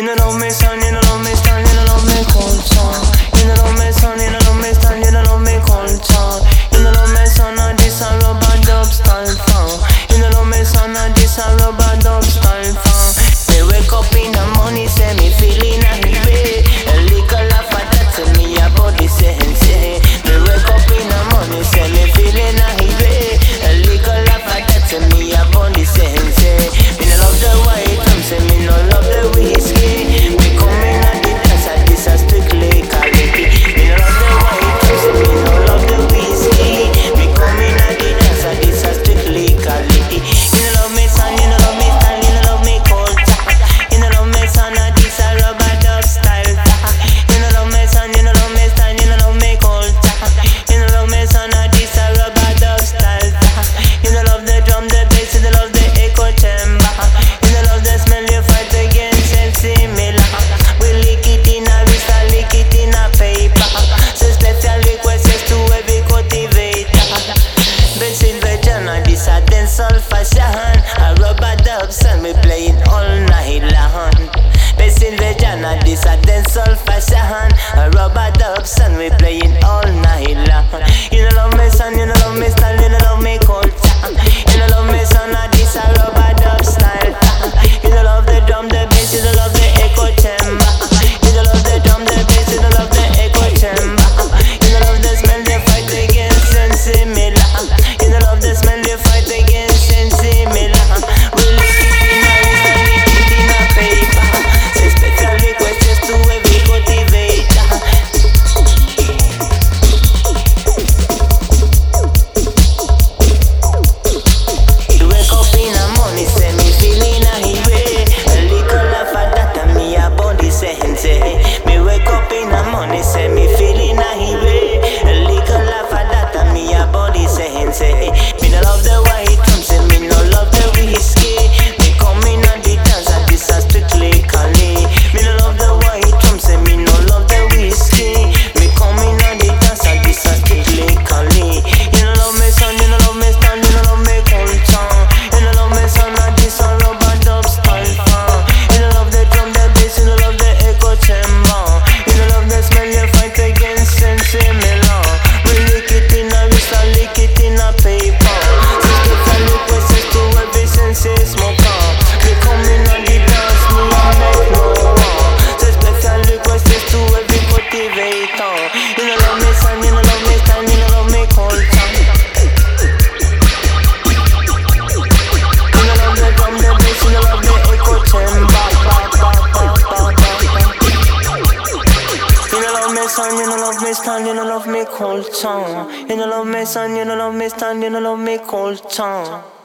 don't love me, son, you don't love me, son, you don't love me culture. You don't love me, son, you don't love me, son, you don't love me culture. You don't love me, son, and this a rubber dub style fun. You don't love me, son, and this a rubber dub style fun. Me wake up in the morning, say me feeling a way. A little laugh at that, tell me your body saying, say. Me wake up in the morning, say me feeling a way. A little laugh at that, tell me your body saying, say. Me no love the white rum, say me no love the whiskey. Me coming at the dance, and this a strictly quality. Me no love the white rum, say me no love the whiskey. Me coming at the dance, and this a strictly quality. You no love me, son, you no love me, son, you no love me culture. You no love me, son, and this a rubber dub style. You no love me, son, you no love me, son, you no love me culture. You no love me, son, and this a rubber dub style. You no love the drum, the bass, you no love the echo chamber. You no love the smell you fight against and similar. We lick it in a wrist and lick it in a paper. So special requests to every cultivator. Basic version of this a dancehall fashion. A rubber dub song we playing all night long. Basic version of this a dancehall fashion. A rubber dub song we playing all night long. You don't love me, son, you don't love me, style, you don't love me culture. You don't love me, son, of this a rubber dub style. You don't love the drum, the bass, you don't love the echo chamber. You don't love the drum, the bass, you don't love the echo chamber. You don't love the smell they fight against and similar. You don't love the smell they fight against and similar. We lick it in a wrist and lick it in a paper. Say special requests to every cultivator. You wake up in the morning, say me feeling a way. A little laugh at that and me a body saying, say. Me wake up in the morning, say me feeling a way. A little laugh at that and me a body saying, say. Me no love the white rum, say me no love the whiskey. Me coming on the dance and this a strictly cali. Me no love the white rum, say me no love the whiskey. Me coming on the dance and this a strictly cali. You no love me, son, you no love me, son, you no love me culture. You no love me, son, and this a rubber dub style fun. You no love the drum, the bass, you no love the echo chamber. You no love the smell you fight against and similar. We lick it in a wrist and lick it in a paper. So special requests to every senses smoker. Me coming on the dance, me a make no war. So special requests to every cultivator. You no love me, son, you no love me, son, you no love me culture. You no love the drum, the bass, you no love the echo chamber. You no love me, son, you no love me, son, you no love me culture. You no love me, son, you no love me, son, you no love me culture.